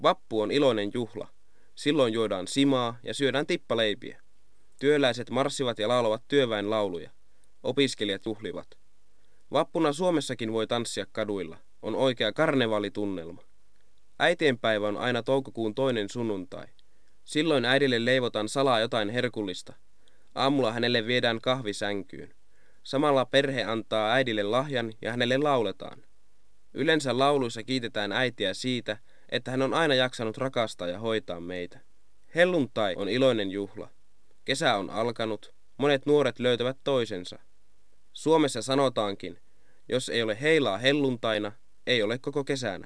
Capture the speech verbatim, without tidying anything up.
Vappu on iloinen juhla. Silloin juodaan simaa ja syödään tippaleipiä. Työläiset marssivat ja laulavat työväenlauluja. Opiskelijat juhlivat. Vappuna Suomessakin voi tanssia kaduilla. On oikea karnevaalitunnelma. Äitienpäivä on aina toukokuun toinen sunnuntai. Silloin äidille leivotaan salaa jotain herkullista. Aamulla hänelle viedään kahvi sänkyyn. Samalla perhe antaa äidille lahjan ja hänelle lauletaan. Yleensä lauluissa kiitetään äitiä siitä, että hän on aina jaksanut rakastaa ja hoitaa meitä. Helluntai on iloinen juhla. Kesä on alkanut, monet nuoret löytävät toisensa. Suomessa sanotaankin, jos ei ole heilaa helluntaina, ei ole koko kesänä.